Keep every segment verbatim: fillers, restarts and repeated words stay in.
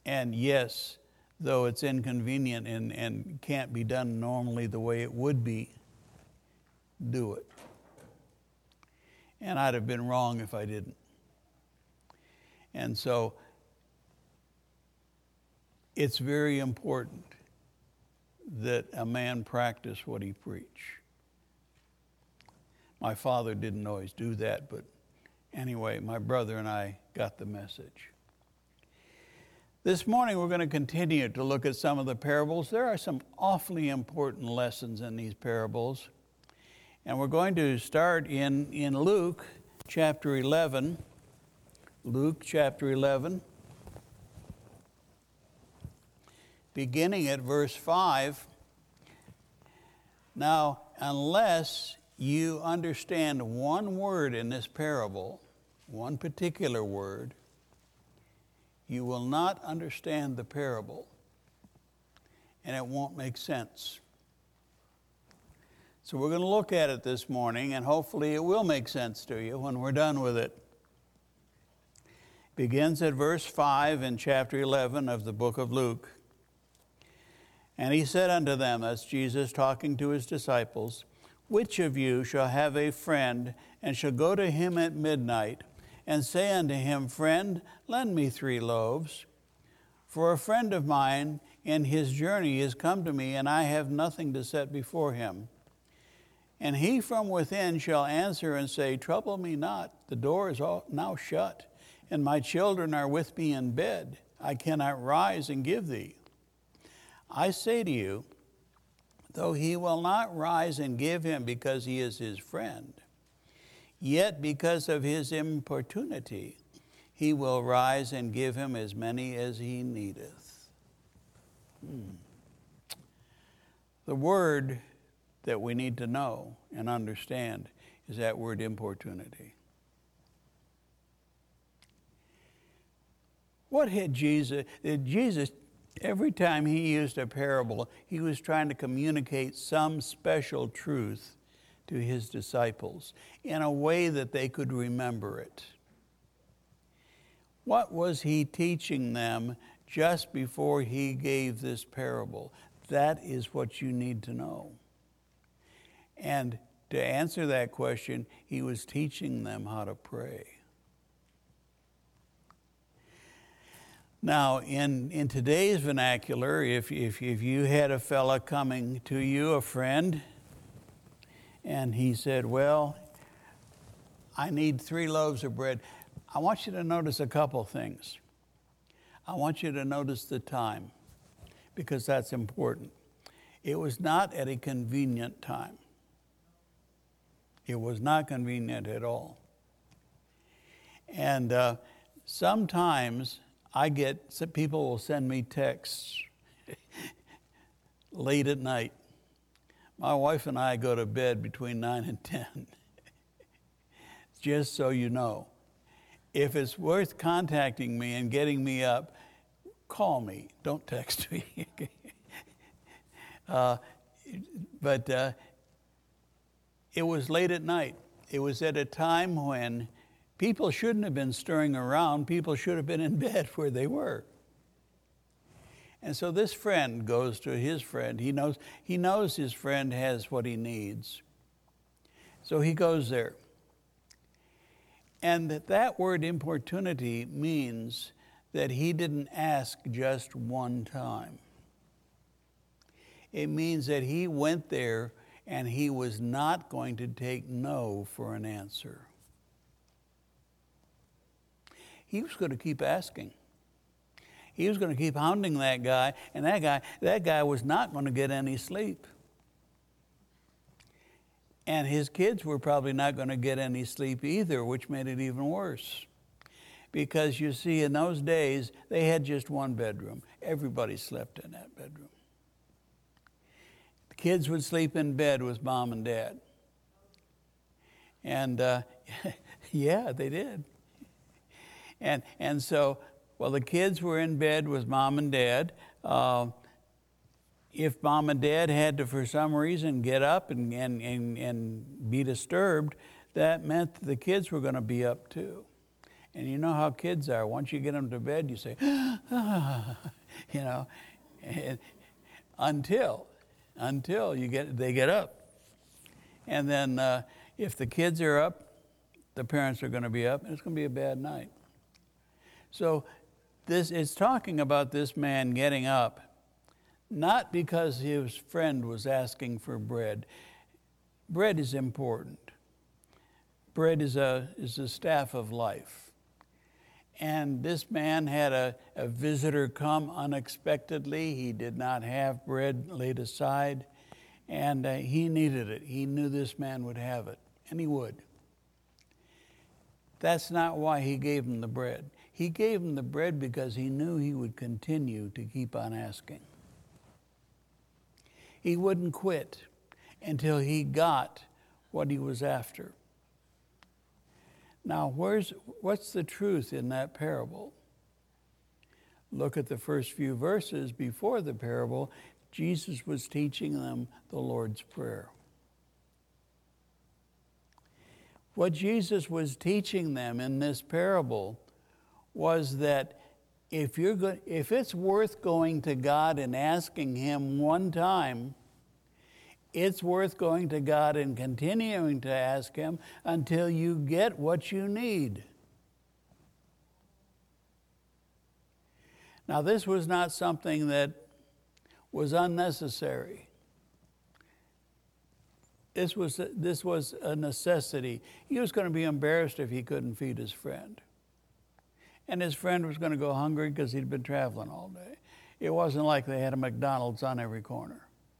And yes, though it's inconvenient and, and can't be done normally the way it would be, do it. And I'd have been wrong if I didn't. And so it's very important that a man practice what he preach. My father didn't always do that, but anyway, my brother and I got the message. This morning we're going to continue to look at some of the parables. There are some awfully important lessons in these parables. And we're going to start in, in Luke chapter eleven. Luke chapter eleven. Beginning at verse five. Now, unless you understand one word in this parable, one particular word, you will not understand the parable, and it won't make sense. So we're going to look at it this morning, and hopefully it will make sense to you when we're done with it. It begins at verse five in chapter eleven of the book of Luke. And he said unto them, that's Jesus talking to his disciples, which of you shall have a friend, and shall go to him at midnight, and say unto him, Friend, lend me three loaves. For a friend of mine in his journey is come to me, and I have nothing to set before him. And he from within shall answer and say, Trouble me not, the door is all now shut, and my children are with me in bed. I cannot rise and give thee. I say to you, though he will not rise and give him because he is his friend, yet because of his importunity, he will rise and give him as many as he needeth. Hmm. The word that we need to know and understand is that word importunity. What had Jesus, did Jesus, every time he used a parable, he was trying to communicate some special truth to his disciples in a way that they could remember it. What was he teaching them just before he gave this parable? That is what you need to know. And to answer that question, he was teaching them how to pray. Now, in, in today's vernacular, if, if, if you had a fella coming to you, a friend, and he said, well, I need three loaves of bread, I want you to notice a couple things. I want you to notice the time, because that's important. It was not at a convenient time. It was not convenient at all. And uh, sometimes I get, some people will send me texts late at night. My wife and I go to bed between nine and ten. Just so you know. If it's worth contacting me and getting me up, call me. Don't text me. uh, but uh, it was late at night. It was at a time when people shouldn't have been stirring around. People should have been in bed where they were. And so this friend goes to his friend. He knows, he knows his friend has what he needs. So he goes there. And that, that word importunity means that he didn't ask just one time. It means that he went there and he was not going to take no for an answer. He was going to keep asking. He was going to keep hounding that guy, and that guy, that guy was not going to get any sleep. And his kids were probably not going to get any sleep either, which made it even worse. Because you see, in those days, they had just one bedroom. Everybody slept in that bedroom. The kids would sleep in bed with mom and dad. And uh, yeah, they did. And and so, well, the kids were in bed with mom and dad. Uh, if mom and dad had to, for some reason, get up and, and, and, and be disturbed, that meant the kids were going to be up too. And you know how kids are. Once you get them to bed, you say, ah, you know, and until, until you get they get up. And then uh, if the kids are up, the parents are going to be up, and it's going to be a bad night. So this is talking about this man getting up, not because his friend was asking for bread. Bread is important. Bread is a, is a staff of life. And this man had a, a visitor come unexpectedly. He did not have bread laid aside, and uh, he needed it. He knew this man would have it, and he would. That's not why he gave him the bread. He gave him the bread because he knew he would continue to keep on asking. He wouldn't quit until he got what he was after. Now, where's, what's the truth in that parable? Look at the first few verses before the parable. Jesus was teaching them the Lord's Prayer. What Jesus was teaching them in this parable was that if you're go- if it's worth going to God and asking Him one time, it's worth going to God and continuing to ask Him until you get what you need. Now, this was not something that was unnecessary. This was, this was a necessity. He was going to be embarrassed if he couldn't feed his friend. And his friend was going to go hungry because he'd been traveling all day. It wasn't like they had a McDonald's on every corner.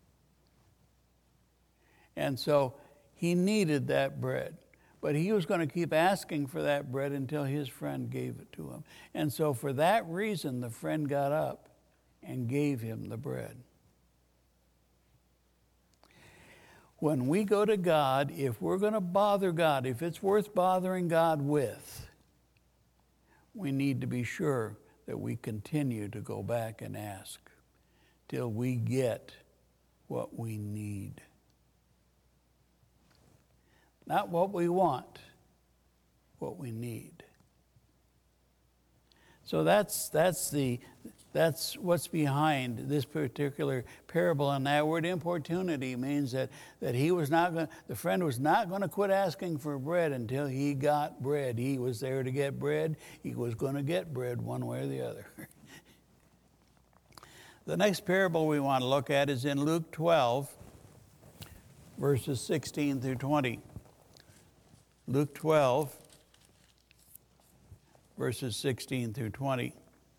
And so he needed that bread. But he was going to keep asking for that bread until his friend gave it to him. And so for that reason, the friend got up and gave him the bread. When we go to God, if we're going to bother God, if it's worth bothering God with, we need to be sure that we continue to go back and ask till we get what we need. Not what we want, what we need. So that's that's the that's what's behind this particular parable. And that word importunity means that, that he was not going the friend was not going to quit asking for bread until he got bread. He was there to get bread. He was going to get bread one way or the other. The next parable we want to look at is in Luke twelve, verses sixteen through twenty. Luke twelve, verses sixteen through twenty.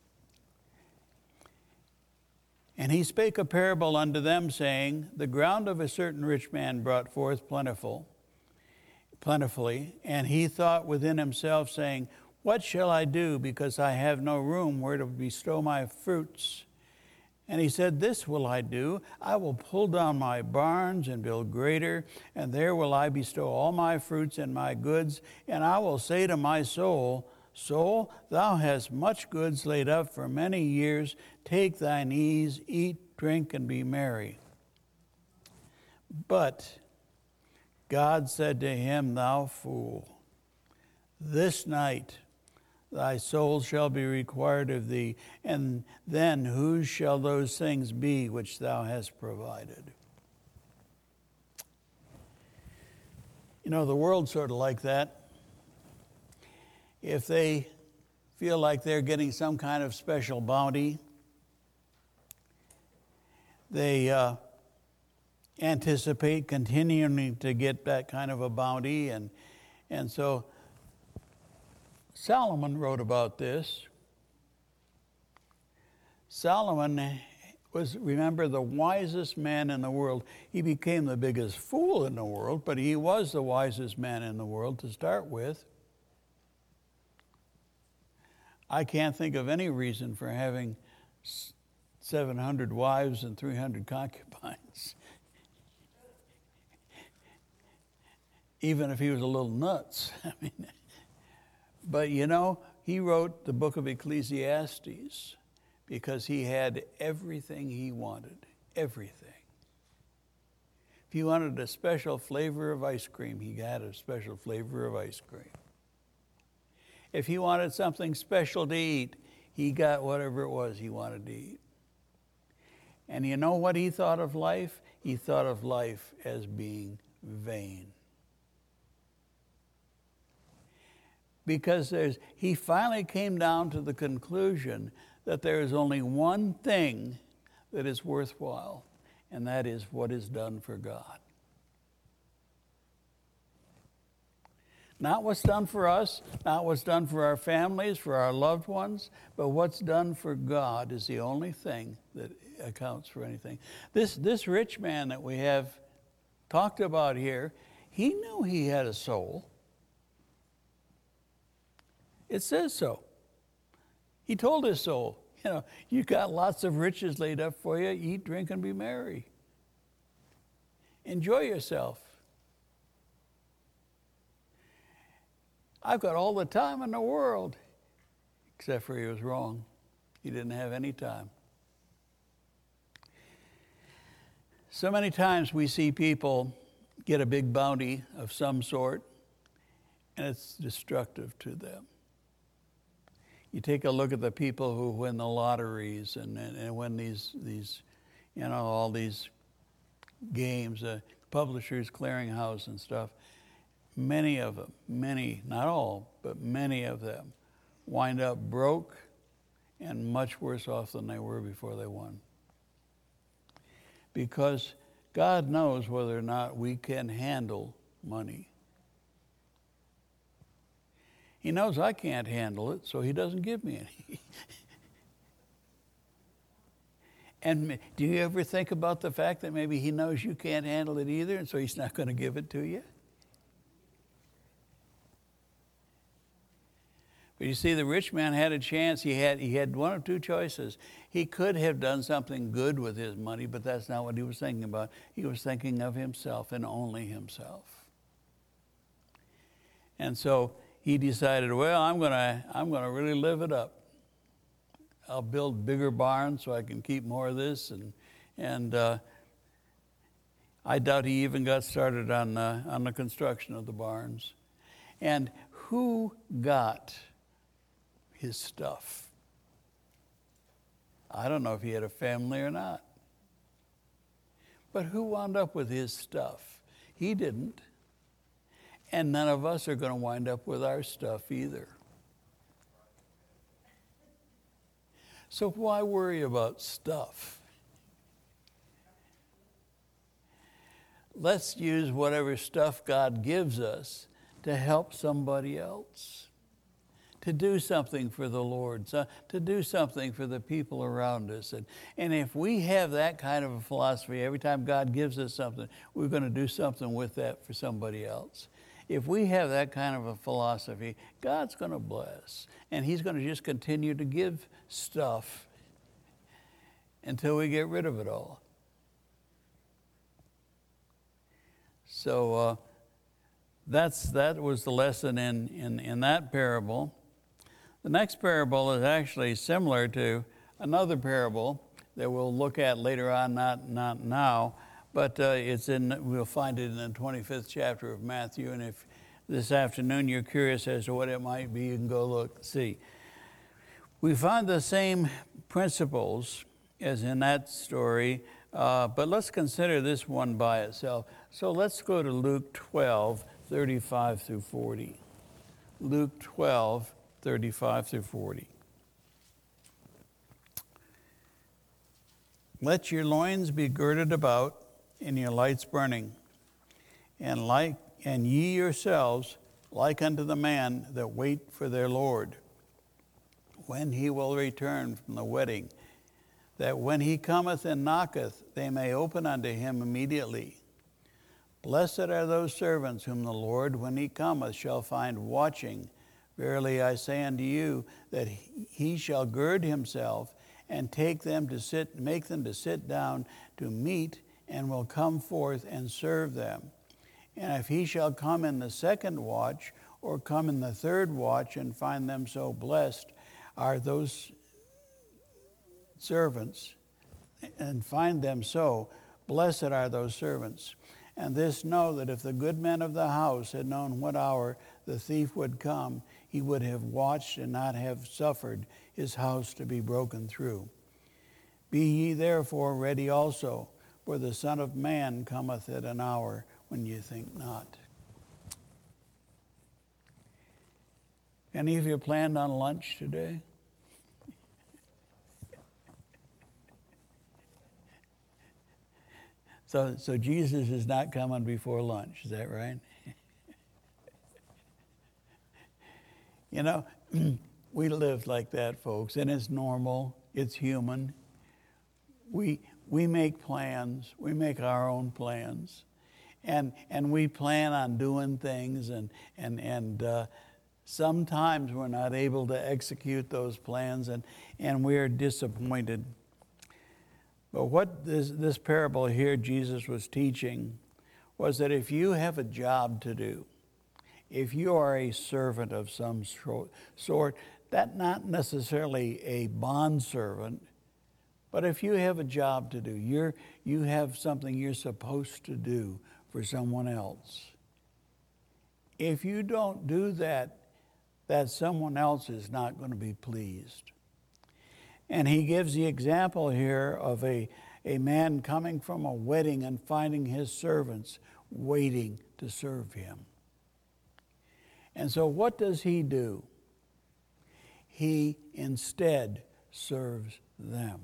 And he spake a parable unto them, saying, the ground of a certain rich man brought forth plentiful, plentifully, and he thought within himself, saying, what shall I do, because I have no room where to bestow my fruits? And he said, this will I do. I will pull down my barns and build greater, and there will I bestow all my fruits and my goods. And I will say to my soul, soul, thou hast much goods laid up for many years. Take thine ease, eat, drink, and be merry. But God said to him, thou fool, this night thy soul shall be required of thee, and then whose shall those things be which thou hast provided? You know, the world's sort of like that. If they feel like they're getting some kind of special bounty, they uh, anticipate continuing to get that kind of a bounty, and and so Solomon wrote about this. Solomon was, remember, the wisest man in the world. He became the biggest fool in the world, but he was the wisest man in the world to start with. I can't think of any reason for having seven hundred wives and three hundred concubines. Even if he was a little nuts. I mean, but you know, he wrote the book of Ecclesiastes because he had everything he wanted, everything. If he wanted a special flavor of ice cream, he got a special flavor of ice cream. If he wanted something special to eat, he got whatever it was he wanted to eat. And you know what he thought of life? He thought of life as being vain. Because there's, he finally came down to the conclusion that there is only one thing that is worthwhile, and that is what is done for God. Not what's done for us, not what's done for our families, for our loved ones, but what's done for God is the only thing that accounts for anything. This, this rich man that we have talked about here, he knew he had a soul. It says so. He told his soul, you know, you got lots of riches laid up for you. Eat, drink, and be merry. Enjoy yourself. I've got all the time in the world. Except for he was wrong. He didn't have any time. So many times we see people get a big bounty of some sort, and it's destructive to them. You take a look at the people who win the lotteries and, and, and win these, these, you know, all these games, uh, Publishers Clearinghouse and stuff. Many of them, many, not all, but many of them wind up broke and much worse off than they were before they won. Because God knows whether or not we can handle money. He knows I can't handle it, so he doesn't give me any. And do you ever think about the fact that maybe he knows you can't handle it either, and so he's not going to give it to you? But you see, the rich man had a chance. He had, he had one of two choices. He could have done something good with his money, but that's not what he was thinking about. He was thinking of himself and only himself. And so he decided, well, I'm gonna, I'm gonna really live it up. I'll build bigger barns so I can keep more of this, and and uh, I doubt he even got started on uh, on the construction of the barns. And who got his stuff? I don't know if he had a family or not, but who wound up with his stuff? He didn't. And none of us are going to wind up with our stuff either. So why worry about stuff? Let's use whatever stuff God gives us to help somebody else, to do something for the Lord, so to do something for the people around us. And, and if we have that kind of a philosophy, every time God gives us something, we're going to do something with that for somebody else. If we have that kind of a philosophy, God's going to bless. And he's going to just continue to give stuff until we get rid of it all. So uh, that's that was the lesson in, in, in that parable. The next parable is actually similar to another parable that we'll look at later on, not, not now. But uh, it's in, we'll find it in the twenty-fifth chapter of Matthew. And if this afternoon you're curious as to what it might be, you can go look, see. We find the same principles as in that story, uh, but let's consider this one by itself. So let's go to Luke twelve, thirty-five through forty. Luke twelve, thirty-five through forty. Let your loins be girded about, and your lights burning, and like and ye yourselves like unto the man that wait for their Lord, when he will return from the wedding, that when he cometh and knocketh, they may open unto him immediately. Blessed are those servants whom the Lord, when he cometh, shall find watching. Verily I say unto you, that he shall gird himself, and take them to sit, make them to sit down to meat, and will come forth and serve them. And if he shall come in the second watch, or come in the third watch, and find them so, blessed are those servants, and find them so, blessed are those servants. And this know, that if the good man of the house had known what hour the thief would come, he would have watched and not have suffered his house to be broken through. Be ye therefore ready also, for the Son of Man cometh at an hour when ye think not. Any of you planned on lunch today? So, so Jesus is not coming before lunch, is that right? You know, we live like that, folks, and it's normal, it's human. We, we make plans, we make our own plans, and, and we plan on doing things, and, and, and uh, sometimes we're not able to execute those plans, and, and we're disappointed. But what this, this parable here Jesus was teaching was that if you have a job to do, if you are a servant of some sort, that not necessarily a bondservant, but if you have a job to do, you're, you have something you're supposed to do for someone else. If you don't do that, that someone else is not going to be pleased. And he gives the example here of a, a man coming from a wedding and finding his servants waiting to serve him. And so what does he do? He instead serves them.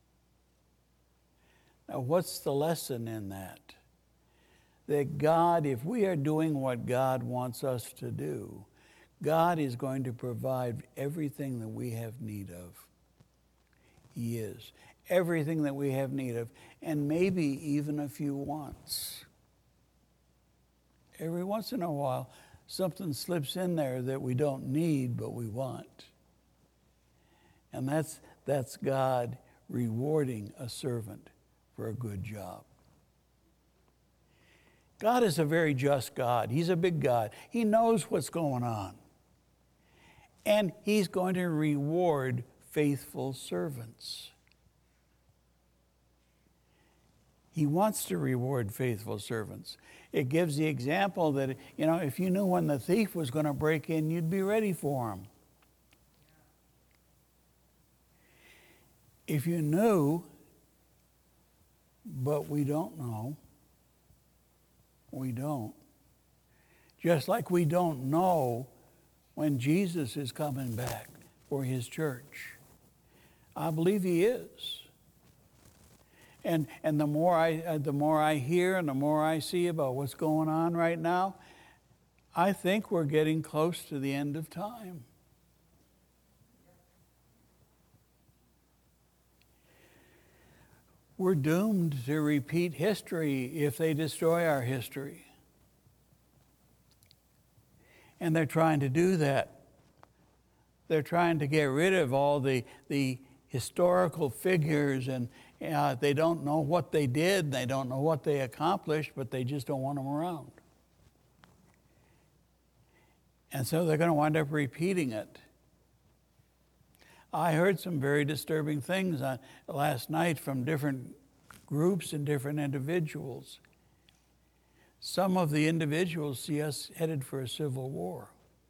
Now, what's the lesson in that? That God, if we are doing what God wants us to do, God is going to provide everything that we have need of. He is. Everything that we have need of, and maybe even a few wants. Every once in a while, something slips in there that we don't need, but we want. And that's, that's God rewarding a servant for a good job. God is a very just God. He's a big God. He knows what's going on. And he's going to reward faithful servants. He wants to reward faithful servants. It gives the example that, you know, if you knew when the thief was going to break in, you'd be ready for him. If you knew, but we don't know, we don't. Just like we don't know when Jesus is coming back for his church. I believe he is. And and the more I uh, the more I hear and the more I see about what's going on right now, I think we're getting close to the end of time. We're doomed to repeat history if they destroy our history. And they're trying to do that. They're trying to get rid of all the, the historical figures, and uh, they don't know what they did, they don't know what they accomplished, but they just don't want them around. And so they're going to wind up repeating it. I heard some very disturbing things on, last night from different groups and different individuals. Some of the individuals see us headed for a civil war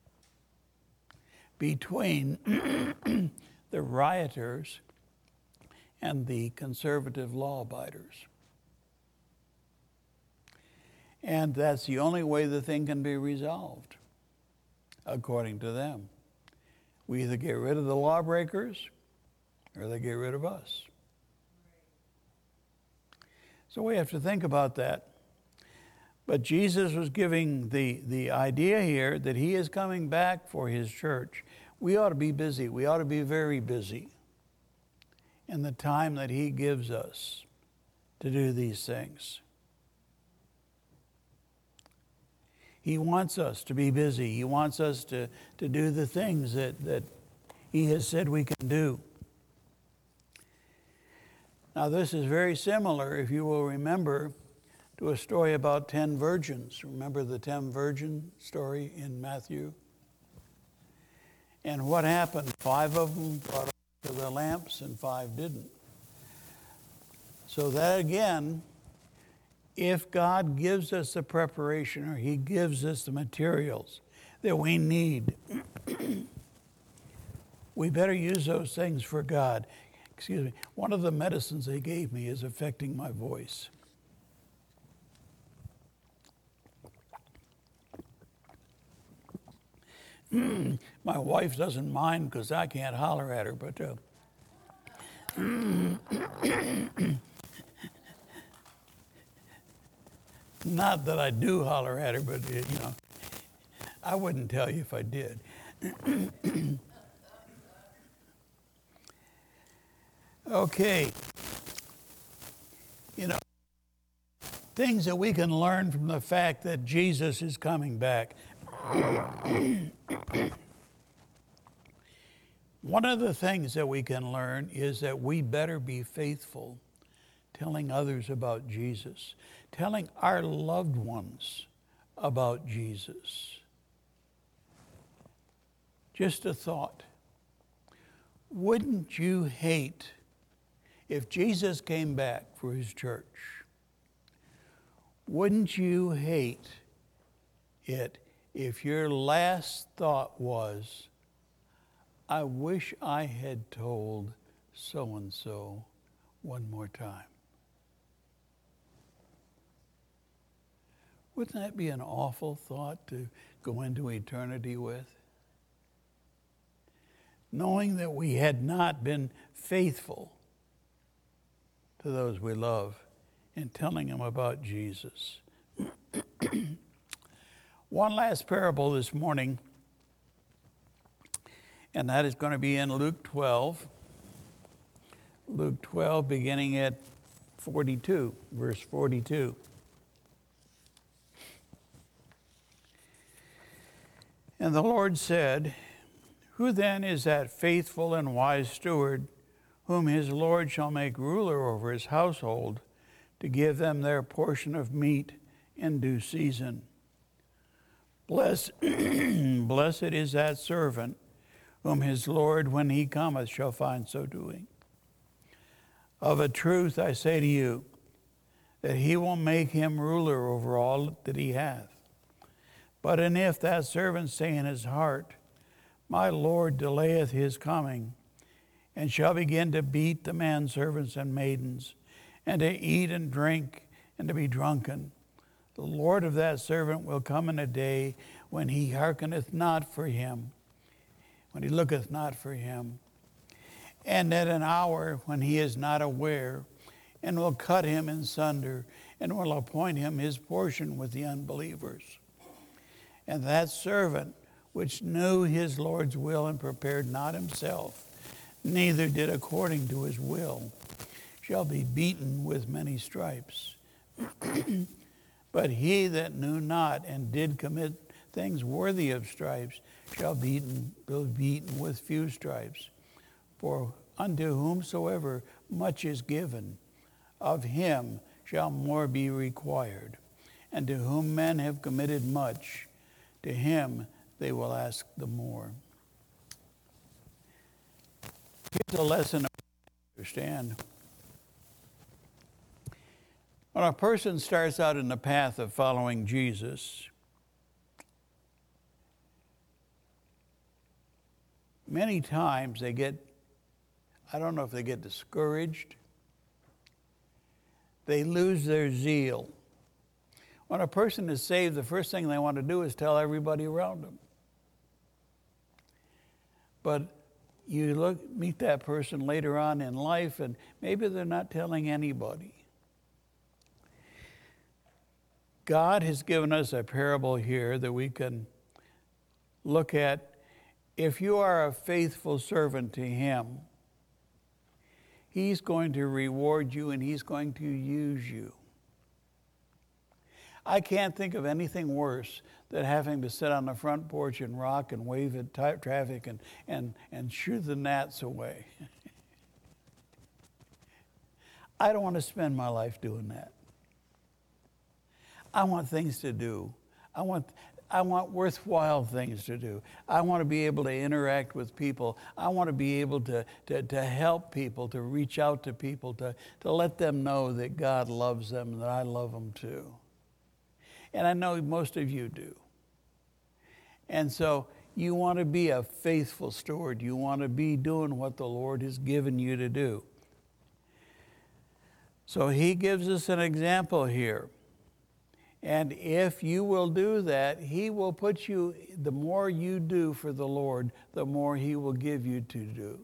between the rioters and the conservative law-abiders. And that's the only way the thing can be resolved, according to them. We either get rid of the lawbreakers or they get rid of us. So we have to think about that. But Jesus was giving the, the idea here that he is coming back for his church. We ought to be busy. We ought to be very busy in the time that he gives us to do these things. He wants us to be busy. He wants us to, to do the things that, that he has said we can do. Now, this is very similar, if you will remember, to a story about ten virgins. Remember the ten virgin story in Matthew? And what happened? Five of them brought to the lamps and five didn't. So that again, if God gives us the preparation or he gives us the materials, that we need, we better use those things for God. Excuse me. One of the medicines they gave me is affecting my voice. My wife doesn't mind because I can't holler at her, but uh, not that I do holler at her, but uh, you know, I wouldn't tell you if I did. Okay. You know, things that we can learn from the fact that Jesus is coming back. One of the things that we can learn is that we better be faithful telling others about Jesus, telling our loved ones about Jesus. Just a thought. Wouldn't you hate if Jesus came back for his church? Wouldn't you hate it if your last thought was, I wish I had told so-and-so one more time? Wouldn't that be an awful thought to go into eternity with? Knowing that we had not been faithful to those we love in telling them about Jesus. One last parable this morning, and that is going to be in Luke twelve. Luke twelve, beginning at forty-two, verse forty-two. And the Lord said, who then is that faithful and wise steward whom his Lord shall make ruler over his household to give them their portion of meat in due season? Blessed, blessed is that servant whom his Lord, when he cometh, shall find so doing. Of a truth I say to you, that he will make him ruler over all that he hath. But and if that servant say in his heart, my Lord delayeth his coming, and shall begin to beat the manservants and maidens, and to eat and drink, and to be drunken, the Lord of that servant will come in a day when he hearkeneth not for him, when he looketh not for him, and at an hour when he is not aware, and will cut him in sunder, and will appoint him his portion with the unbelievers. And that servant which knew his Lord's will and prepared not himself, neither did according to his will, shall be beaten with many stripes. But he that knew not and did commit things worthy of stripes shall be beaten, be beaten with few stripes. For unto whomsoever much is given, of him shall more be required. And to whom men have committed much, to him they will ask the more. Here's a lesson to understand. When a person starts out in the path of following Jesus, many times they get, I don't know if they get discouraged, they lose their zeal. When a person is saved, the first thing they want to do is tell everybody around them. But you look, meet that person later on in life, and maybe they're not telling anybody. God has given us a parable here that we can look at. If you are a faithful servant to him, he's going to reward you and he's going to use you. I can't think of anything worse than having to sit on the front porch and rock and wave at t- traffic and, and, and shoo the gnats away. I don't want to spend my life doing that. I want things to do. I want, I want worthwhile things to do. I want to be able to interact with people. I want to be able to, to, to help people, to reach out to people, to, to let them know that God loves them and that I love them too. And I know most of you do. And so you want to be a faithful steward. You want to be doing what the Lord has given you to do. So he gives us an example here. And if you will do that, he will put you, the more you do for the Lord, the more he will give you to do.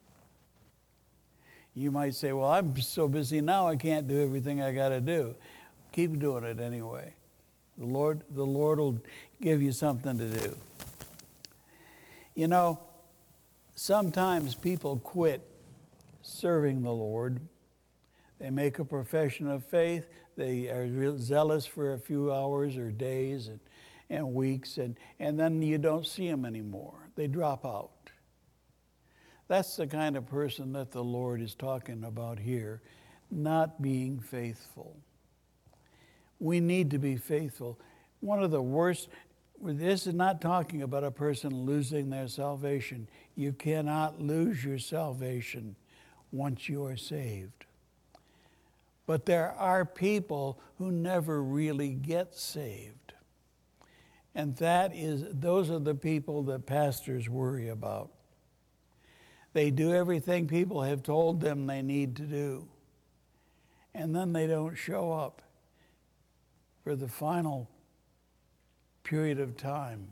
You might say, well, I'm so busy now I can't do everything I got to do. Keep doing it anyway. The Lord, the Lord will give you something to do. You know, sometimes people quit serving the Lord. They make a profession of faith. They are real zealous for a few hours or days and, and weeks, and, and then you don't see them anymore. They drop out. That's the kind of person that the Lord is talking about here, not being faithful. We need to be faithful. One of the worst, this is not talking about a person losing their salvation. You cannot lose your salvation once you are saved. But there are people who never really get saved. And that is, those are the people that pastors worry about. They do everything people have told them they need to do. And then they don't show up for the final period of time.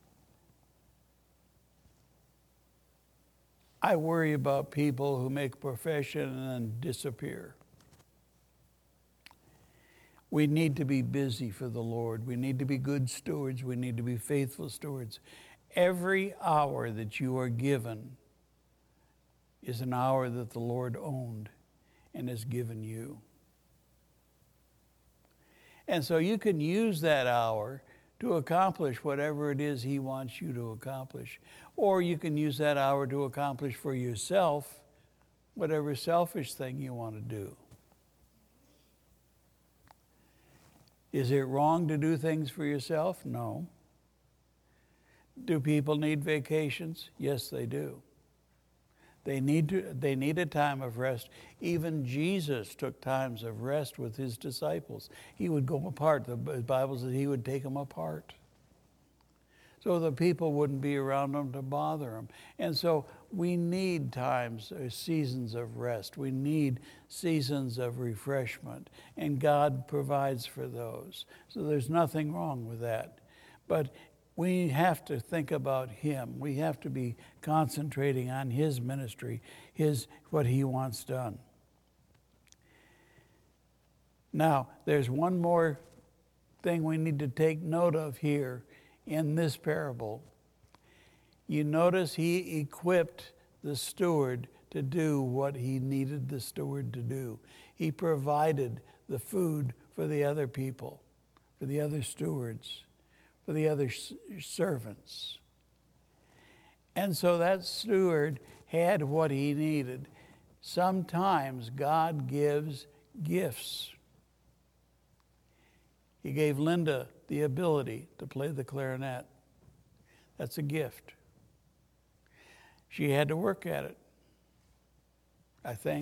I worry about people who make a profession and then disappear. We need to be busy for the Lord. We need to be good stewards. We need to be faithful stewards. Every hour that you are given is an hour that the Lord owned and has given you. And so you can use that hour to accomplish whatever it is he wants you to accomplish. Or you can use that hour to accomplish for yourself whatever selfish thing you want to do. Is it wrong to do things for yourself? No. Do people need vacations? Yes, they do. They need to, they need a time of rest. Even Jesus took times of rest with his disciples. He would go apart. The Bible says he would take them apart, so the people wouldn't be around them to bother them. And so we need times, uh, seasons of rest. We need seasons of refreshment, and God provides for those. So there's nothing wrong with that. But we have to think about him. We have to be concentrating on his ministry, his what he wants done. Now, there's one more thing we need to take note of here in this parable. You notice he equipped the steward to do what he needed the steward to do. He provided the food for the other people, for the other stewards, for the other servants. And so that steward had what he needed. Sometimes God gives gifts. He gave Linda the ability to play the clarinet. That's a gift. She had to work at it, I think.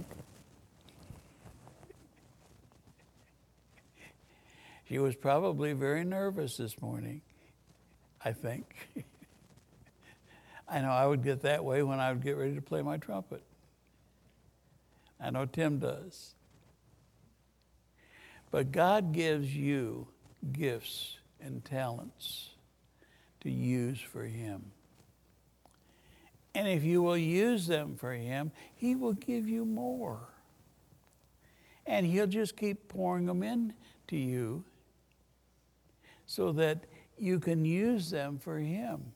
She was probably very nervous this morning, I think. I know I would get that way when I would get ready to play my trumpet. I know Tim does. But God gives you gifts and talents to use for him. And if you will use them for him, he will give you more. And he'll just keep pouring them in to you so that you can use them for him.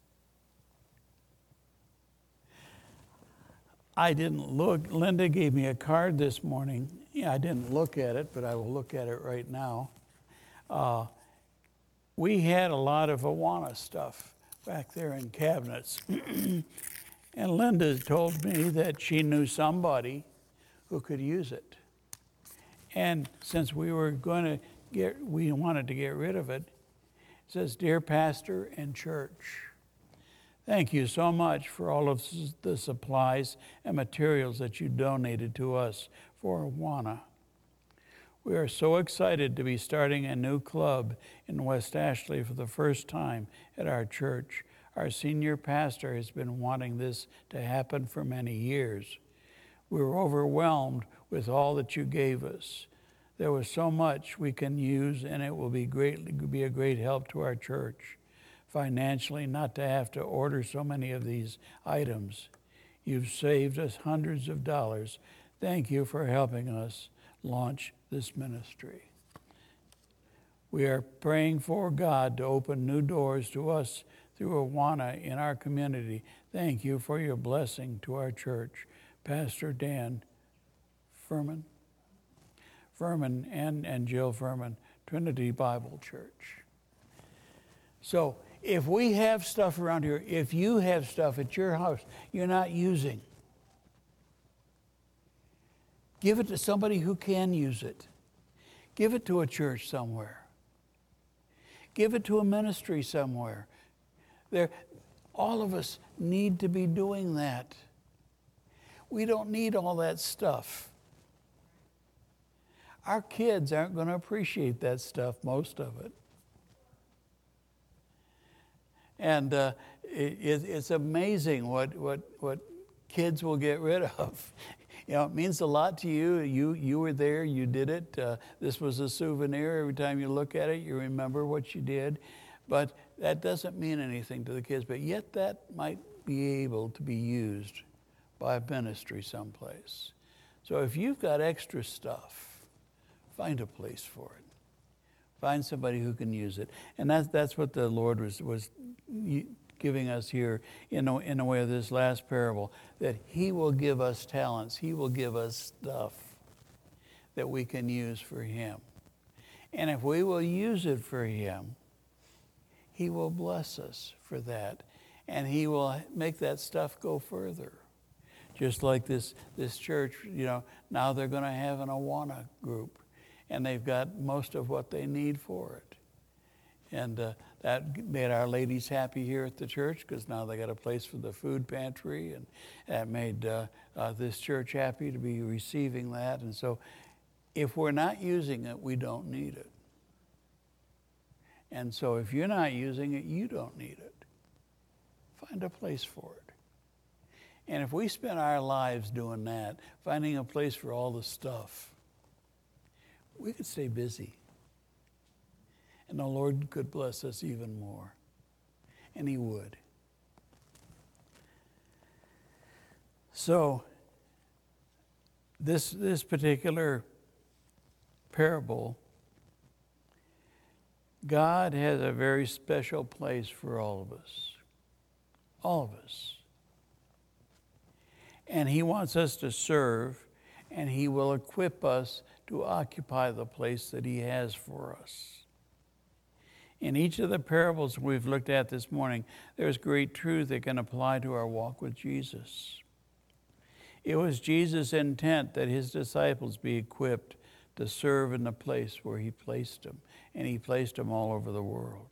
I didn't look. Linda gave me a card this morning. Yeah, I didn't look at it, but I will look at it right now. Uh, we had a lot of Awana stuff back there in cabinets. And Linda told me that she knew somebody who could use it. And since we were going to get, we wanted to get rid of it, it says, "Dear Pastor and Church, thank you so much for all of the supplies and materials that you donated to us for Awana. We are so excited to be starting a new club in West Ashley for the first time at our church. Our senior pastor has been wanting this to happen for many years. We were overwhelmed with all that you gave us. There was so much we can use, and it will be greatly be a great help to our church financially not to have to order so many of these items. You've saved us hundreds of dollars. Thank you for helping us launch this ministry. We are praying for God to open new doors to us through Awana in our community. Thank you for your blessing to our church. Pastor Dan Furman, Furman and, and Jill Furman, Trinity Bible Church. So if we have stuff around here, if you have stuff at your house you're not using, give it to somebody who can use it. Give it to a church somewhere. Give it to a ministry somewhere. There, all of us need to be doing that. We don't need all that stuff. Our kids aren't going to appreciate that stuff, most of it. And uh, it, it's amazing what, what, what kids will get rid of. You know, it means a lot to you. You, you were there, you did it. Uh, this was a souvenir. Every time you look at it, you remember what you did. But that doesn't mean anything to the kids. But yet that might be able to be used by a ministry someplace. So if you've got extra stuff, find a place for it. Find somebody who can use it. And that's, that's what the Lord was, was giving us here in a, in a way of this last parable, that he will give us talents. He will give us stuff that we can use for him. And if we will use it for him, he will bless us for that. And he will make that stuff go further. Just like this, this church, you know, now they're going to have an Awana group. And they've got most of what they need for it. And uh, that made our ladies happy here at the church, because now they got a place for the food pantry. And that made uh, uh, this church happy to be receiving that. And so if we're not using it, we don't need it. And so if you're not using it, you don't need it. Find a place for it. And if we spend our lives doing that, finding a place for all the stuff, we could stay busy. And the Lord could bless us even more. And he would. So, this, this particular parable, God has a very special place for all of us. All of us. And he wants us to serve, and he will equip us to occupy the place that he has for us. In each of the parables we've looked at this morning, there's great truth that can apply to our walk with Jesus. It was Jesus' intent that his disciples be equipped to serve in the place where he placed them, and he placed them all over the world.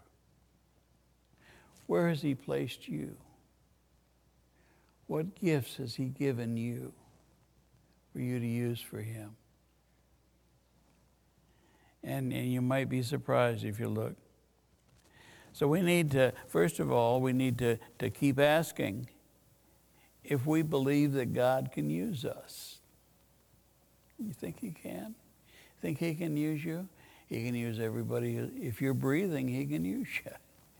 Where has he placed you? What gifts has he given you for you to use for him? And, and you might be surprised if you look. So we need to, first of all, we need to, to keep asking if we believe that God can use us. You think he can? Think he can use you? He can use everybody. If you're breathing, he can use you.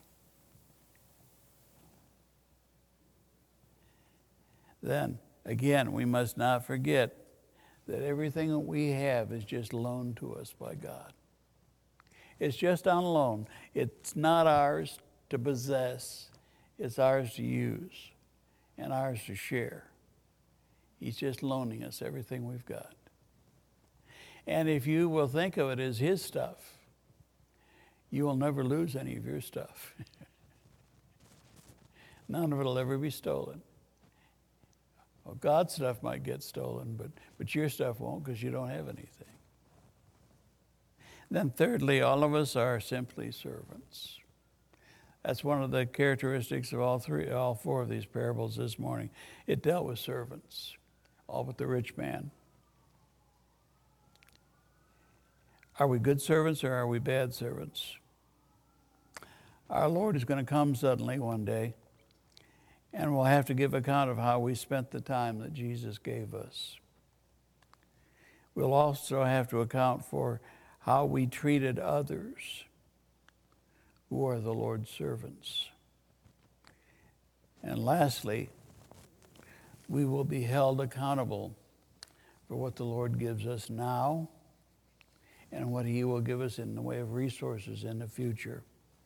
Then, again, we must not forget that everything that we have is just loaned to us by God. It's just on loan. It's not ours to possess. It's ours to use and ours to share. He's just loaning us everything we've got. And if you will think of it as his stuff, you will never lose any of your stuff. None of it will ever be stolen. Well, God's stuff might get stolen, but, but your stuff won't, because you don't have anything. Then thirdly, all of us are simply servants. That's one of the characteristics of all three, all four of these parables this morning. It dealt with servants, all but the rich man. Are we good servants or are we bad servants? Our Lord is going to come suddenly one day, and we'll have to give account of how we spent the time that Jesus gave us. We'll also have to account for how we treated others who are the Lord's servants. And lastly, we will be held accountable for what the Lord gives us now and what he will give us in the way of resources in the future.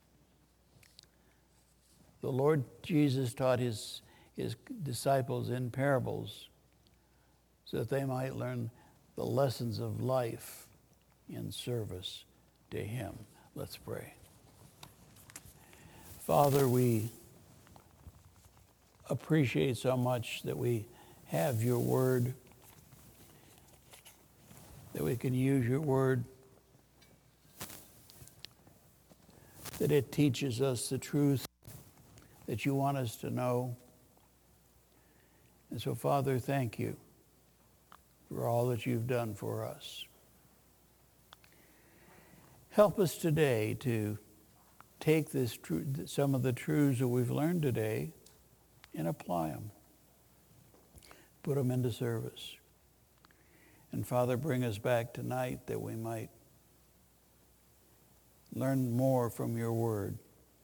The Lord Jesus taught his, his disciples in parables so that they might learn the lessons of life in service to him. Let's pray. Father, we appreciate so much that we have your word, that we can use your word, that it teaches us the truth that you want us to know. And so, Father, thank you for all that you've done for us. Help us today to take this tr- some of the truths that we've learned today and apply them. Put them into service. And Father, bring us back tonight that we might learn more from your word,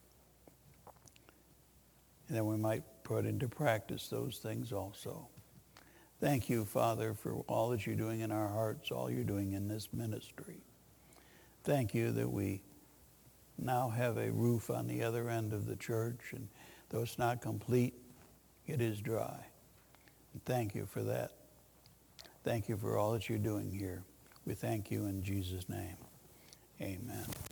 and that we might put into practice those things also. Thank you, Father, for all that you're doing in our hearts, all you're doing in this ministry. Thank you that we now have a roof on the other end of the church, and though it's not complete, it is dry. And thank you for that. Thank you for all that you're doing here. We thank you in Jesus' name. Amen.